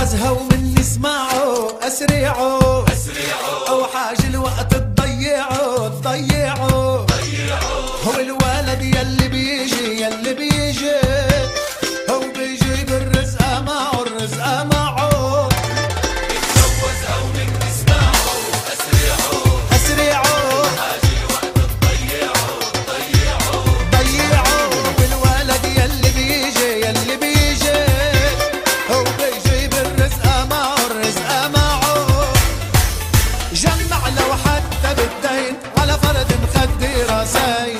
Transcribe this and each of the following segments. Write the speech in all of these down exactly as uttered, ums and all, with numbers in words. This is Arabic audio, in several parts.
جوازها ومن اسمعوا اسرعوا اسرعوا او حاج الوقت تضيعوا تضيعوا هو الولد يلي بيجي يلي بيجي هو بيجي بالرزقه معه الرزقه معه يتجوز او من اسمعوا اسرعوا اسرعوا حاج الوقت تضيعوا تضيعوا ضيعوا والولد يلي بيجي يلي بيجي هو بيجي بالرزقه معه الرزقه معه جمع لو حتى بالدين على فرد مخدي راسين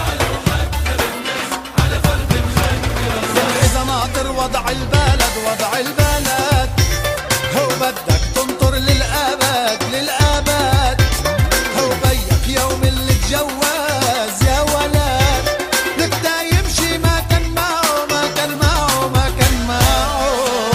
وضع البلد وضع البلد هو بدك تنطر للأبد للأبد هو بيك يوم اللي تجوز يا ولد لك دا يمشي ما كان معه ما كان معه ما كان معه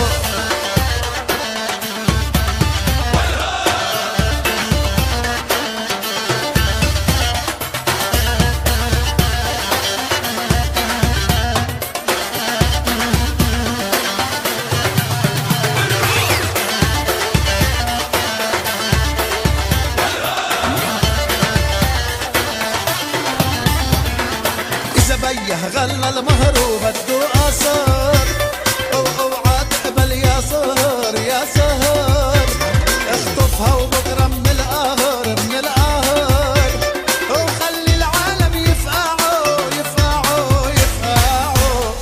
بيه غلى المهر وبده قصر او اوعى تقبل يا سهر يا سهر اخطفها وبكره من القهر من القهر وخلي العالم يفقعوا يفقعوا يفقعوا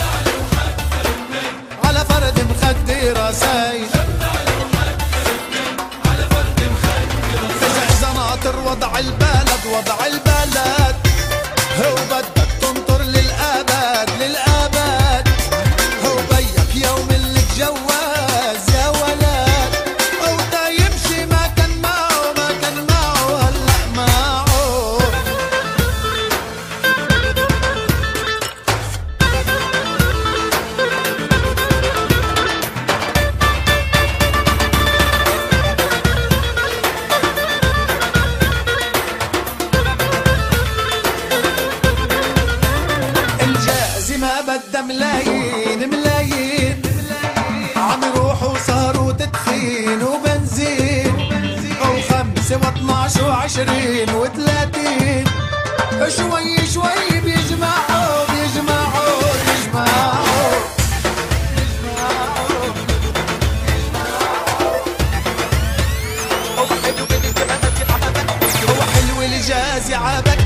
على فرد مخدي راسين اذا اذا ناطر وضع البلد وضع البلد هو بدك تنطر للأبد للأبد هو بيك يوم اللي تجوز يا ولد أو دا يمشي ما كان معه ما كان معه هلأ معه ما بدها ملايين ملايين عم يروحوا صاروا تدخين وبنزين او خمسة واثناش وعشرين وثلاثين شوي شوي بيجمعوا بيجمعوا بيجمعوا هو حلو الجاز عبك